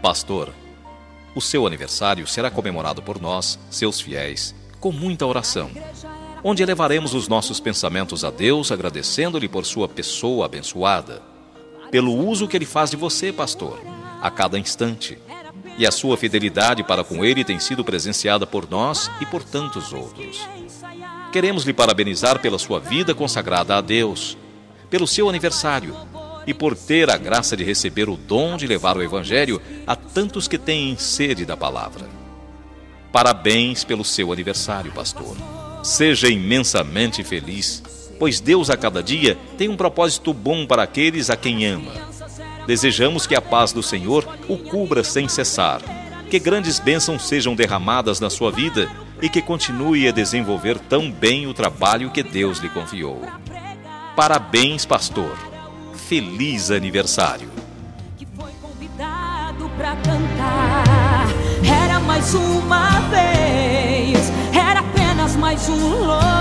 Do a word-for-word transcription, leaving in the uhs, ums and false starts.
Pastor, o seu aniversário será comemorado por nós, seus fiéis, com muita oração, onde elevaremos os nossos pensamentos a Deus, agradecendo-lhe por sua pessoa abençoada, pelo uso que Ele faz de você, pastor, a cada instante, e a sua fidelidade para com Ele tem sido presenciada por nós e por tantos outros. Queremos lhe parabenizar pela sua vida consagrada a Deus, pelo seu aniversário e por ter a graça de receber o dom de levar o Evangelho a tantos que têm sede da palavra. Parabéns pelo seu aniversário, pastor. Seja imensamente feliz, pois Deus a cada dia tem um propósito bom para aqueles a quem ama. Desejamos que a paz do Senhor o cubra sem cessar, que grandes bênçãos sejam derramadas na sua vida e que continue a desenvolver tão bem o trabalho que Deus lhe confiou. Parabéns, pastor. Feliz aniversário. Que foi convidado para cantar. Era mais uma vez, era apenas mais um louco.